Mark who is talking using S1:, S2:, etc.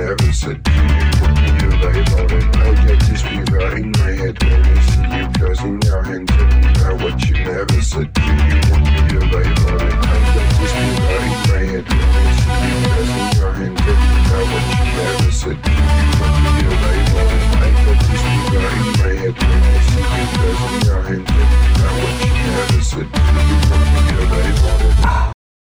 S1: never said to you, put me to label it. I get this fever in my head when I see you closing your hand. Tell me about what you never said to you.